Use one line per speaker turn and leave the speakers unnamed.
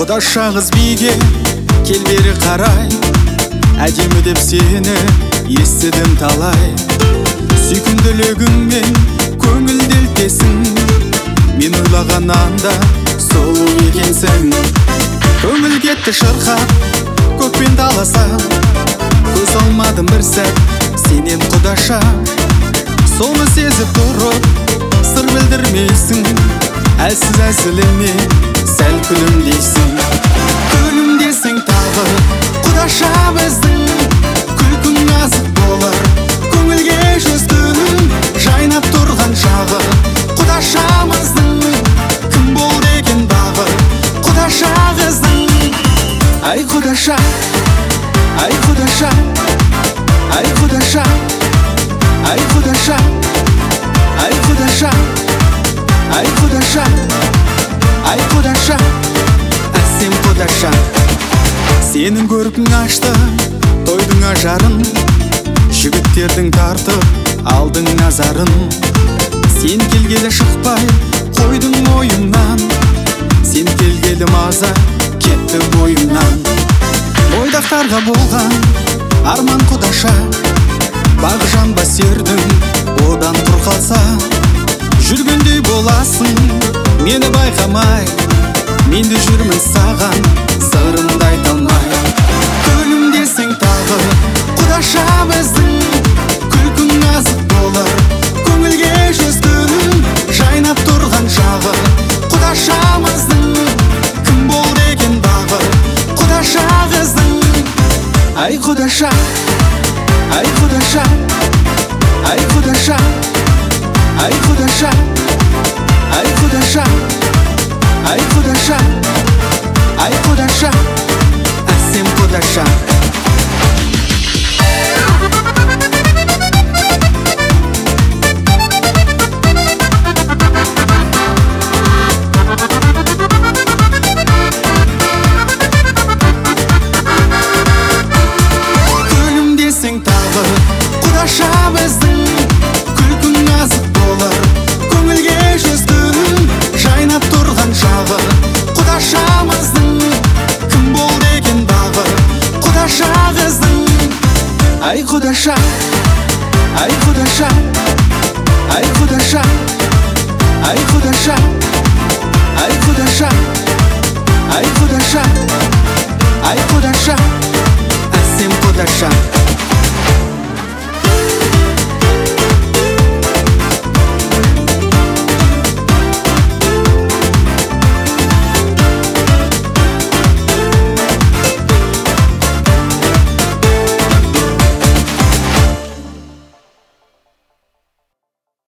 Құдаша қыз биге кел бері қарай, әдемі деп сені естідім талай. Сүйкімділігіңмен көңілделтесің, мен ойлағаннан да сұлу екенсің. Көңіл кетті шырқап, көкпен таласам, көз алмадым бір сәт сенен құдаша. Соны сезіп тұрып, сыр білдірмейсің, әлсіз әзіліме сәл күлімдейсің. Күлімдесің тағы құдаша біздің, күлкің азық болар көңілге жүз күн жайнап тұрған шағы. Құдашамыздың кім болды екен бағы, құдаша қыздың. Ай құдаша, ай құдаша, ай құдаша, ай құдаша, ай құдаша, ай құдаша, ай құдаша, әсем құдаша. Сенің көркің ашты тойдың ажарын, жігіттердің тартып алдың назарын. Сен келгелі шықпай қойдың ойымнан, сен келгелі маза кетті бойымнан. Бойдақтарға болған арман құдаша, бағы жанба сердің одан құр қалса. Жүргендей боласың мені байқамай, мен де жүрмін саған сырымды айта алмай. Күлімдесің тағы құдаша біздің, күлкің азық болар көңілге жүз күн жайнап тұрған шағы. Құдашамыздың кім болды екен бағы, құдаша қыздың. Ай құдаша, ай құдаша, ай құдаша, ай құдаша, ай құдаша, ай құдаша, ай құдаша, әсем құдаша. Күлімдесің тағы құдаша біздің, күлкің азық болар көңілге жүз күн жайнап тұрған шағы. Құдашамыздың кім болды екен бағы, құдаша қыздың. Ай құдаша, ай құдаша, ай құдаша, ай құдаша, ай құдаша,